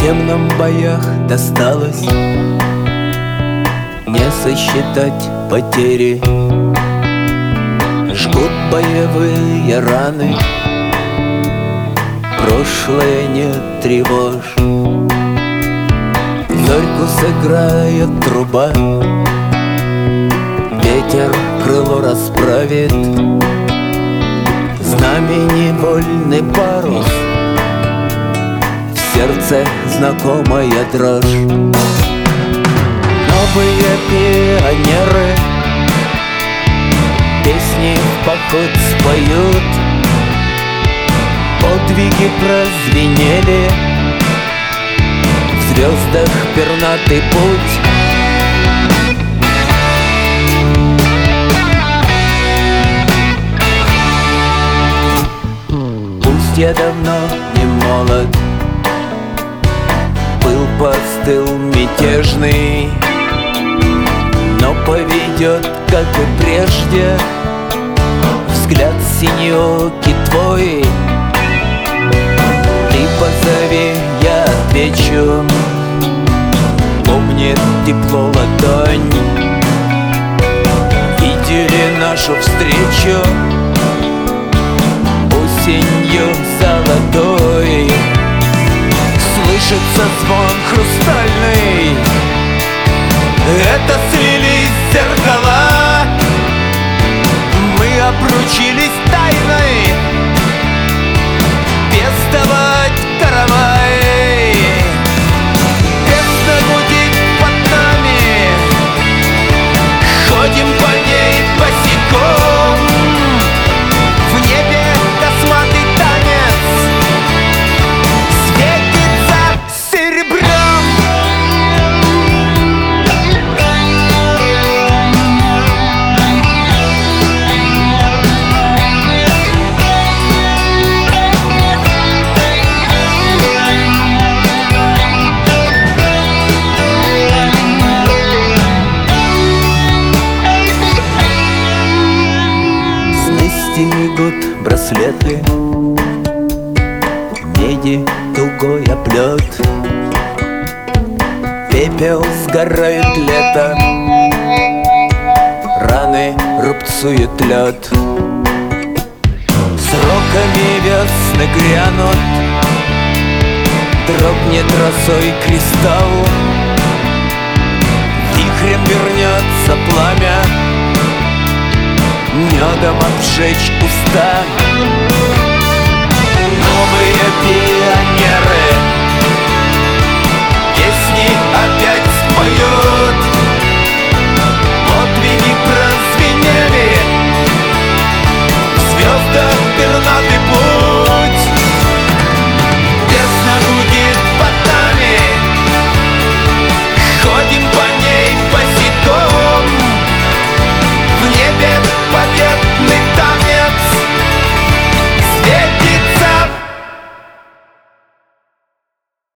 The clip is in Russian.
Всем нам в боях досталось не сосчитать потери. Жгут боевые раны, прошлое не тревожь. Зорьку сыграет труба, ветер крыло расправит, знамени вольный парус, в сердце знакомая дрожь. Новые пионеры песни в поход споют, подвиги прозвенели, в звездах пернатый путь. Пусть я давно не молод, был постыл мятежный, но поведет, как и прежде, взгляд синеокий твой. Ты позови, я отвечу, помнит тепло ладонь. Видели нашу встречу осенью золотой. Слышится звон хрустальный, это слились зеркала. Мы обручились тайной пестовать каравай. Песня гудит под нами, ходим по ней босиком. В небе косматый танец светится серебром. Стегут браслеты, меди тугой оплет, пепел сгорает лето, раны рубцует лед. Сроками весны грянут, дрогнет росой кристалл, вихрем вернется пламя, медом обжечь уста. Новые песни